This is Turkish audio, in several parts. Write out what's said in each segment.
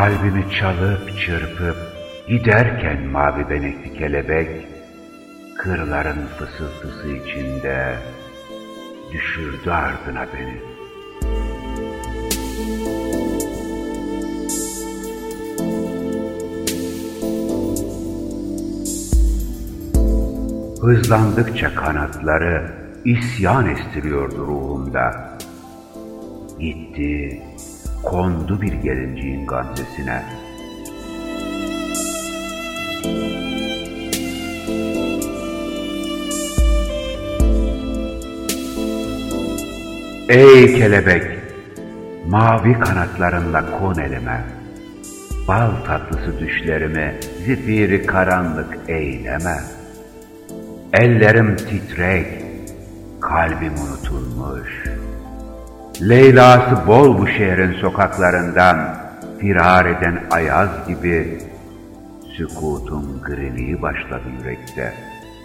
Kalbimi çalıp çırpıp giderken mavi benekli kelebek, kırların fısıltısı içinde düşürdü ardına beni. Hızlandıkça kanatları isyan estiriyordu ruhumda. Gitti, kondu bir gelinciğin gamzesine. Ey kelebek, mavi kanatlarınla kon elime, bal tatlısı düşlerimi zifiri karanlık eyleme. Ellerim titrek, kalbim unutulmuş. Leylası bol bu şehrin sokaklarından firar eden ayaz gibi sükutun griliği başladı yürekte.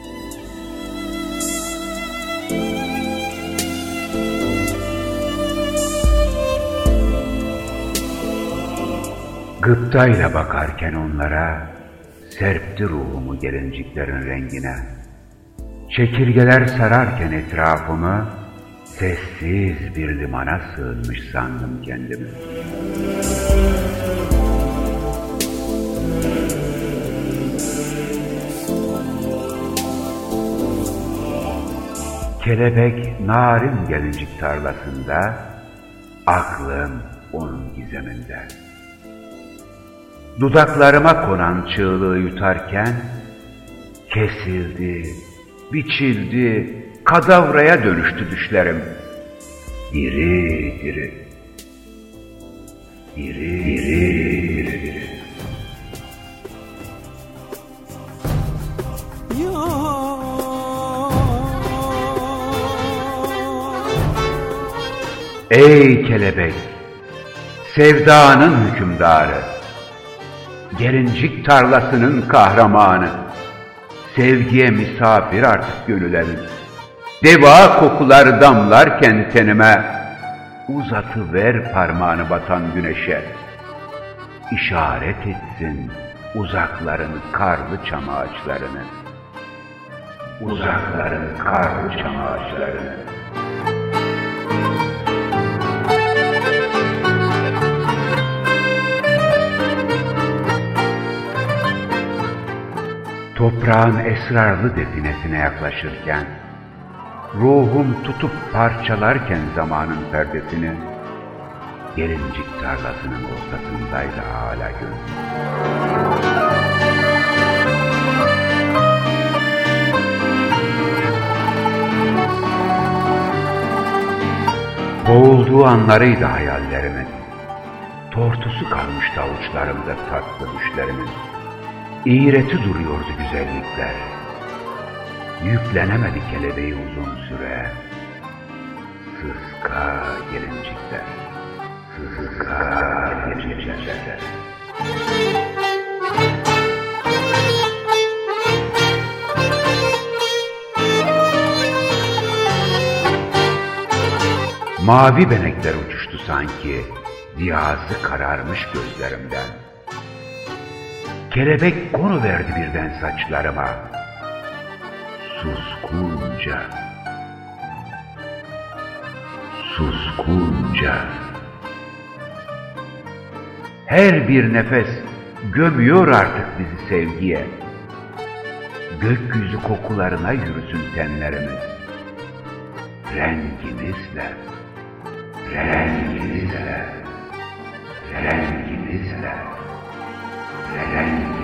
Gıptayla bakarken onlara serpti ruhumu gelinciklerin rengine. Çekirgeler sararken etrafımı sessiz bir limana sığınmış sandım kendimi. Kelebek narin gelincik tarlasında, aklım onun gizeminde. Dudaklarıma konan çığlığı yutarken, kesildi, biçildi, kadavraya dönüştü düşlerim. Diri diri, diri diri diri. Ey kelebek, sevdanın hükümdarı, gelincik tarlasının kahramanı, sevgiye misafir artık gönüllerin. Deva kokular damlarken tenime, uzatıver parmağını batan güneşe. İşaret etsin uzakların karlı çam ağaçlarını. Uzakların karlı çam ağaçlarını. Toprağın esrarlı definesine yaklaşırken, ruhum tutup parçalarken zamanın perdesini, gelincik tarlasının ortasındaydı hala gönlüm. Boğulduğu anlarıydı hayallerimin, tortusu kalmıştı avuçlarımda tatlı düşlerimin. İğreti duruyordu güzellikler, yüklenemedi kelebeği uzun süre. Sıska gelincikler, sıska gelincikler. Mavi benekler uçuştu sanki, diyazı kararmış gözlerimden. Kelebek konuverdi birden saçlarıma, suskunca, suskunca. Her bir nefes gömüyor artık bizi sevgiye. Gökyüzü kokularına yürüsün tenlerimiz. Rengimizle, rengimizle, rengimizle, rengimizle.